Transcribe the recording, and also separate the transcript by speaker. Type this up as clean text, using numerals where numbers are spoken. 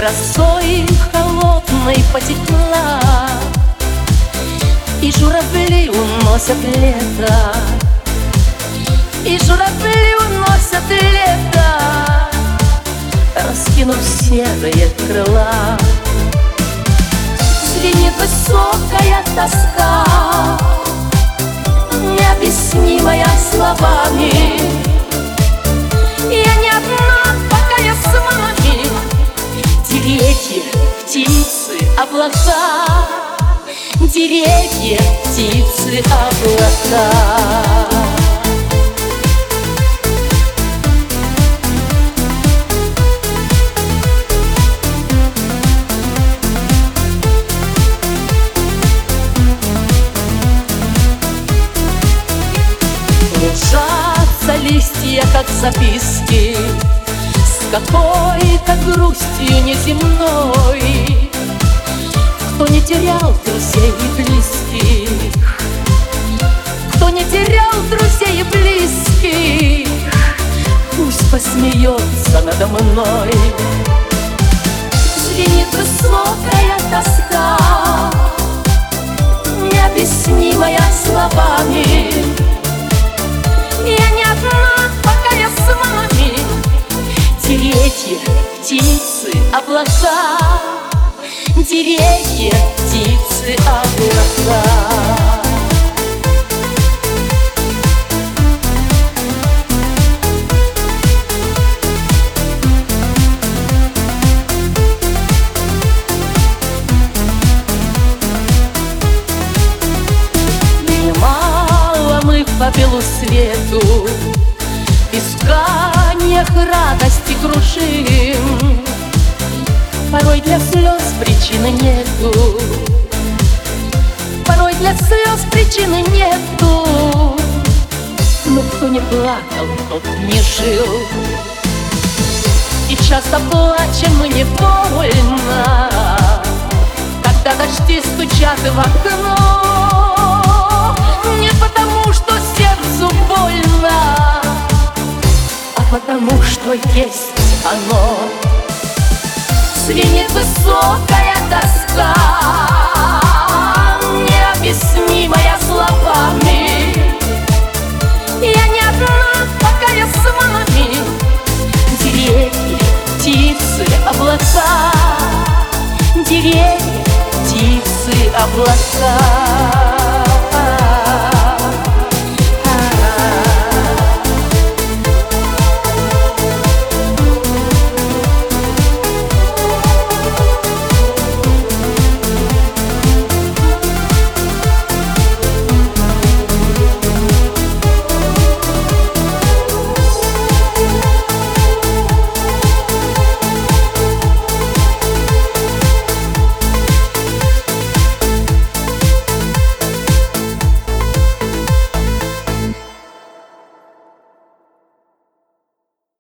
Speaker 1: Росой холодной потекла, и журавли уносят лето, и журавли уносят лето, раскинув серые крыла. Звенит высокая тоска, необъяснимая словами. Я не одна, пока я с вами. Деревья, птицы, облака, деревья, птицы, облака. Кружатся листья, как записки, с какой-то грустью неземной. Кто не терял друзей и близких, кто не терял друзей и близких, пусть посмеется надо мной. Звенит высокая тоска, необъяснимая словами. Я не одна, пока я с вами. Деревья, птицы, облака, деревья, птицы, облака. По белу свету в исканиях радости кружим. Порой для слез причины нету, порой для слез причины нету. Но кто не плакал, тот не жил. И часто плачем мы невольно, когда дожди стучат в окно. Не потому, что сердцу больно, а потому, что есть оно. Звенит высокая тоска, необъяснимая словами. Я не одна, пока я с вами. Деревья, птицы, облака, деревья, птицы, облака.